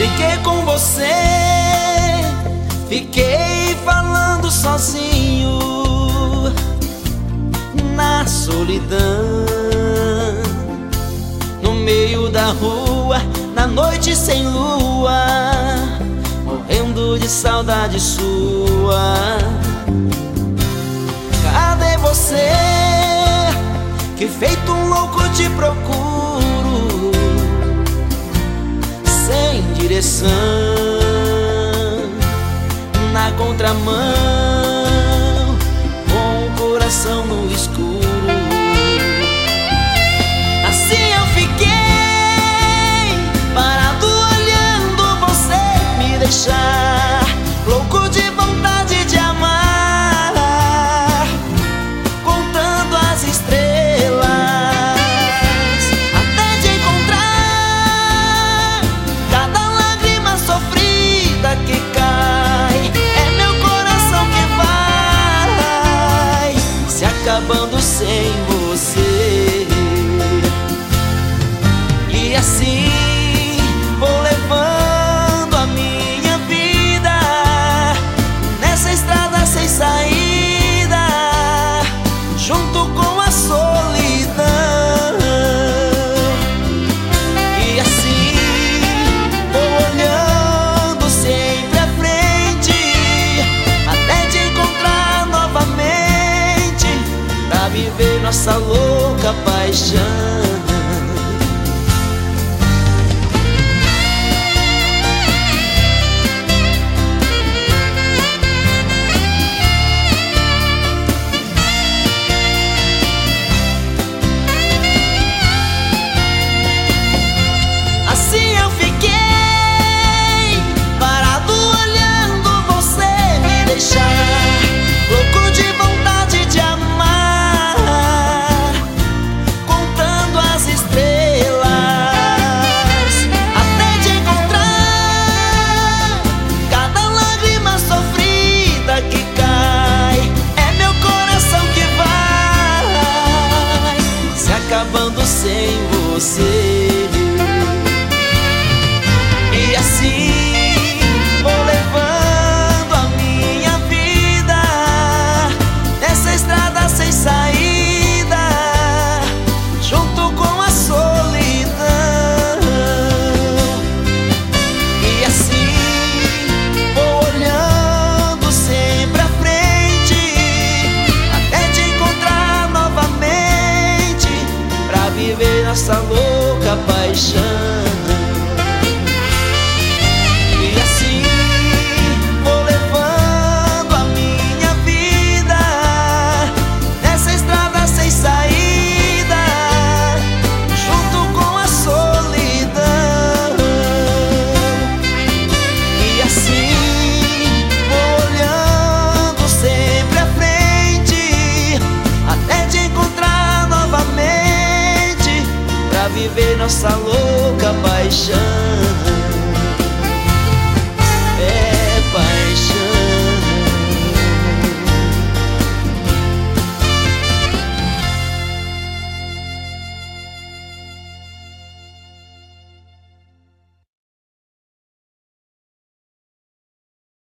fiquei com você, fiquei falando sozinho na solidão, no meio da rua, na noite sem lua, morrendo de saudade sua. Cadê você, que feito um louco te procuro, sem direção, na contramão, com o coração no escuro. Assim eu fiquei parado olhando você me deixar, louco de vontade de amar, contando as estrelas até te encontrar. Cada lágrima sofrida que cai é meu coração que vai se acabando sem você. E assim vou levando a minha vida nessa estrada sem saída, junto com a solidão. E assim vou olhando sempre à frente, até te encontrar novamente, pra viver nossa louca paixão.